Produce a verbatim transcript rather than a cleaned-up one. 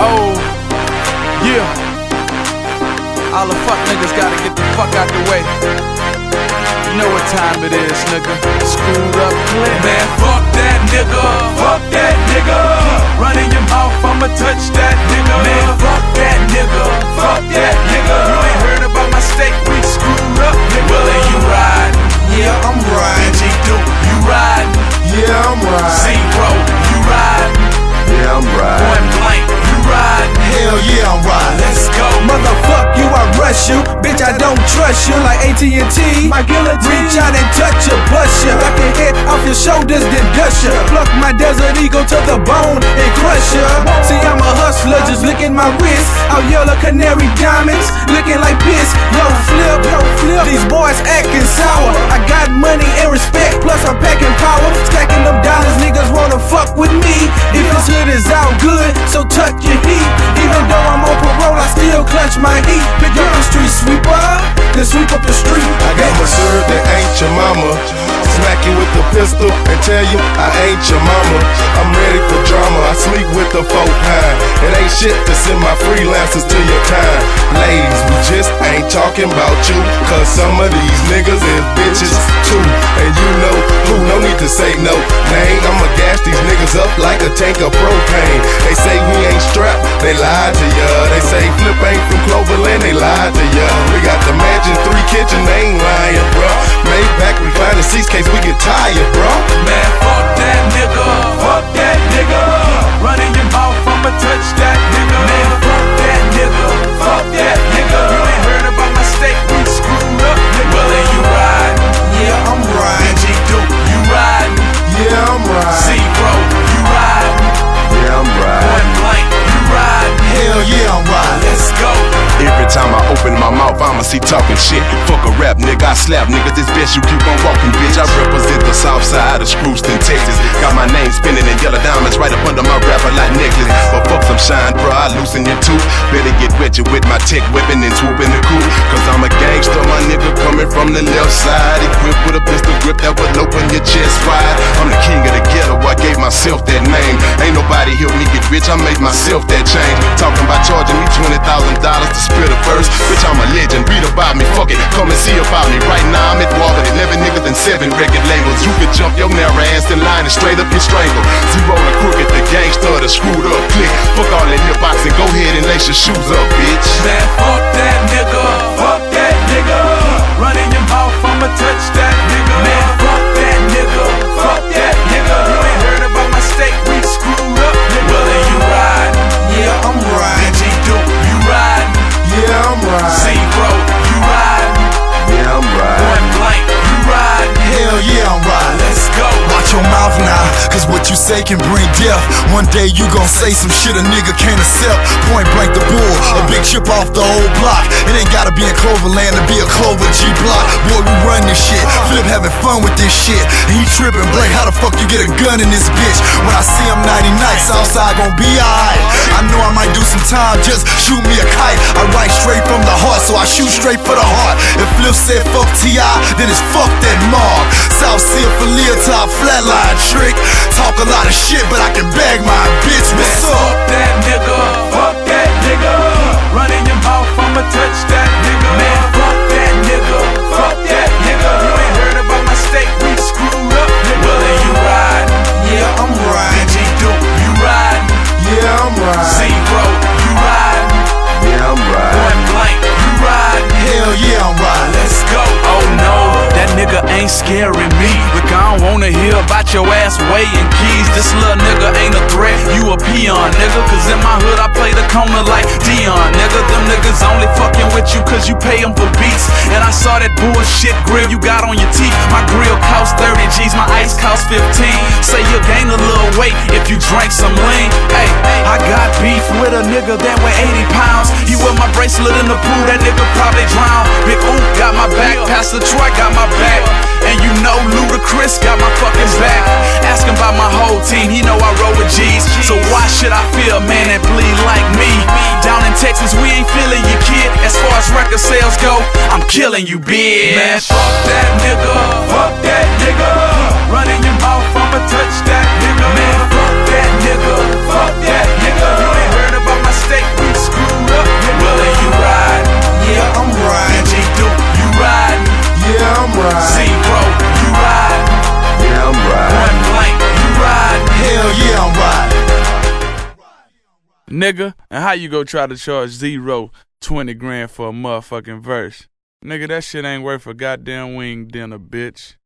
Oh, yeah. All the fuck niggas gotta get the fuck out the way. You know what time it is, nigga. Screwed up clip. Man, fuck that nigga. Fuck that nigga. Running your mouth, I'ma touch that nigga. Man, fuck that nigga. Fuck that nigga. You ain't heard about my state, we screwed up, nigga. Well, then you riding. Yeah, I'm riding. B G Duke, you riding. Yeah, I'm riding. Z-Bro, you riding. Yeah, I'm riding. Point blank, you riding. Hell yeah, I'm riding. Let's go. Motherfuck you, I rush you. Bitch, I don't trust you like A T and T. My guillotine. Reach out and touch you, bust you. Like your head off your shoulders, then dust you. Pluck my Desert Eagle to the bone and crush you. See, I'm a hustler, just look at my wrist. Out yellow canary diamonds, looking like piss. Yo, flip, yo, flip. These boys acting sour. I got money and respect, plus I'm packing power. Stacking them dollars, niggas wanna fuck with me. If this hood is out good, so tuck your heat. Even though I'm on parole, I still clutch my heat. Pick up the street sweeper, then sweep up the street. I got my shirt that ain't your mama. Smack you with the pistol and tell you I ain't your mama. I'm ready for drama, I sleep with the four pine. It ain't shit to send my freelancers to your time. Ladies, we just ain't talking about you, cause some of these niggas is bitches too. And you know who, no need to say no name. I'ma gas these niggas up like a tank of propane. They say we ain't strapped, they lied to ya. They say Flip ain't from Cloverland, they lied to ya. We got the mansion, three kitchen, they ain't lying, bruh. Maybach reclining seats, case we get tired, bruh. Man, fuck that nigga. Fuck that nigga. Running your mouth, I'ma touch that nigga. Man, fuck that nigga. Fuck that nigga. You ain't heard about my state, we screwed up, nigga. Well, then you riding. Yeah, I'm riding. B G Duke, you riding. Yeah, I'm riding. Z-Bro, you riding. Yeah, I'm riding. Point blank, you riding. Hell yeah, I'm riding. Let's go. Every time I open my mouth, I'ma see talking shit. Fuck a rap, nigga, I slap niggas. It's best you keep on walking, bitch. I represent the south side of Screwston, Texas. Got my name spinning in yellow diamonds right up under my rapper like necklace. But fuck some shine, bro, I loosen your tooth. Better get wet you with my tech weapon and swoop in the coupe. Cause I'm a gangster, my nigga, coming from the left side. Equipped with a pistol grip that will open your chest wide. I'm the king of the ghetto, I gave myself that name. Ain't nobody help me get rich, I made myself that change. Talking about charging me twenty thousand dollars to spit a verse. Bitch, I'm a legend, read about me, fuck it, come and see about me. Right now I'm at war with eleven niggas and seven record labels. You can jump your narrow ass in line and straight up get strangled. Z-Bro the crooked, the gangster, the screwed up click. Fuck all that hip boxing, go ahead and lace your shoes up, bitch. Man, fuck that nigga. Fuck that nigga. Running your mouth, I'ma touch that nigga. Man, fuck that nigga. Fuck that nigga. You ain't heard about my state, we screwed up, nigga. Well, then you riding. Yeah, I'm riding. B G Duke, you riding. Yeah, I'm riding. Z-Bro, you riding. Yeah, I'm riding. Point blank, you riding. Hell yeah, I'm riding. Let's go. Watch your mouth now, cause what you say can bring death. One day you gon' say some shit a nigga can't accept. Point blank the bull, a big chip off the old block. It ain't gotta be in Cloverland to be a Clover G block. Boy, we run this shit, Flip having fun with this shit. And he tripping, Blake, how the fuck you get a gun in this bitch? When I see him nighty night, Southside gon' be alright. I know I might do some time, just shoot me a kite. I write straight from the heart, so I shoot straight for the heart. If Flip said fuck T I, then it's fuck that Mark. South Sea for Leotard, flatline trick. Talk a lot of shit, but I can bag my bitch. What's Man, up? fuck that nigga. Fuck that nigga. Running your mouth, I'ma touch that nigga. Man, fuck that nigga. Fuck that nigga. You ain't heard about my state, we screwed up, nigga. Well, then you riding. Yeah, I'm B riding. G Duke, you riding. Yeah, I'm riding. Z-Bro, you riding. Yeah, I'm riding. Point blank, you riding. Hell yeah, I'm riding. Let's go. Oh no, that nigga ain't scaring me. Look, I don't wanna hear about your ass weighing keys. This little nigga ain't a threat, you a peon, nigga. Cause in my hood I play the corner like Dion, nigga. Them niggas only fucking with you cause you pay them for beats. And I saw that bullshit grill you got on your teeth. My grill cost thirty G's, my ice cost fifteen. Say you gain a little weight if you drank some lean. Hey, I got beef with a nigga that weigh eighty pounds. He wear my bracelet in the pool, that nigga probably drown. Big Oop got my back, Pastor Troy got my back. And you know Ludacris got my fucking back. Ask him about my whole team, he know I roll with G's. So why should I feel a man that bleed like me? Down in Texas, we ain't feeling you, kid. As far as record sales go, I'm killing you, bitch. Man, fuck that nigga. Fuck that nigga. Running your mouth, I'ma touch that nigga. Man, fuck that nigga. Fuck that nigga. You ain't heard about my nigga. And how you go try to charge zero twenty grand for a motherfucking verse? Nigga, that shit ain't worth a goddamn wing dinner, bitch.